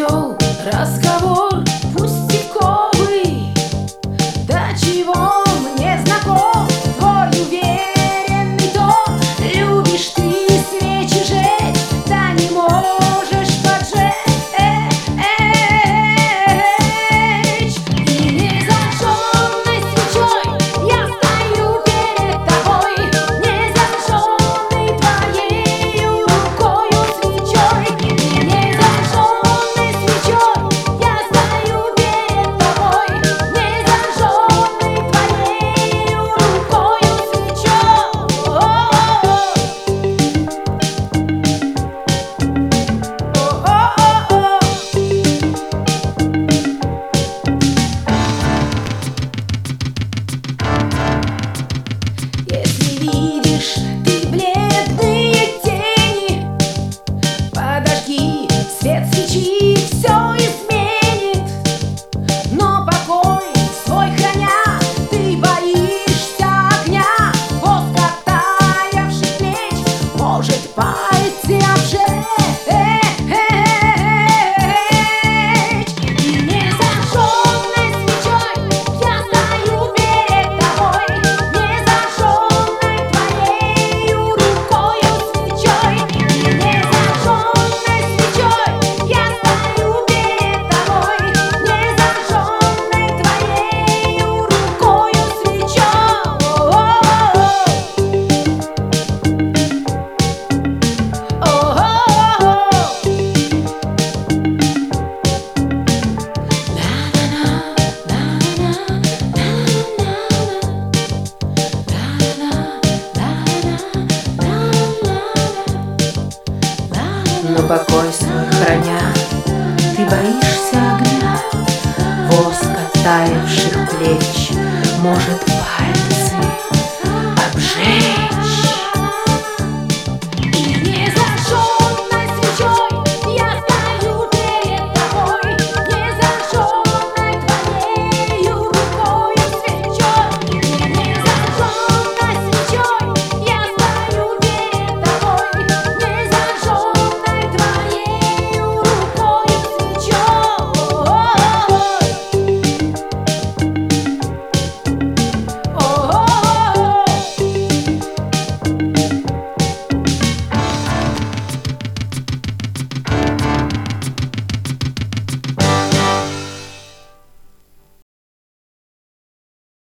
завел разговор пустяковый. До чего мне знаком твой уверенный тон. Любишь ты свечи жечь, да не можешь поджечь. И незажженной свечой я стою перед тобой, незажженной твоею рукою свечой. И незажженной свечой я стою перед тобой, незажженной твоею рукою свечой. Если видишь ты бледные тени, подожги, свет свечи все изменит. Но покой свой храня, ты боишься огня. Воск оттаявших плеч может пальцы обжечь. И незажженной свечой я стою перед тобой, незажженной твоею рукою свечой. И незажженной свечой я стою перед тобой, незажженной твоею рукою свечой. Но покой свой храня, ты боишься огня. Воск оттаивших плеч может пальцы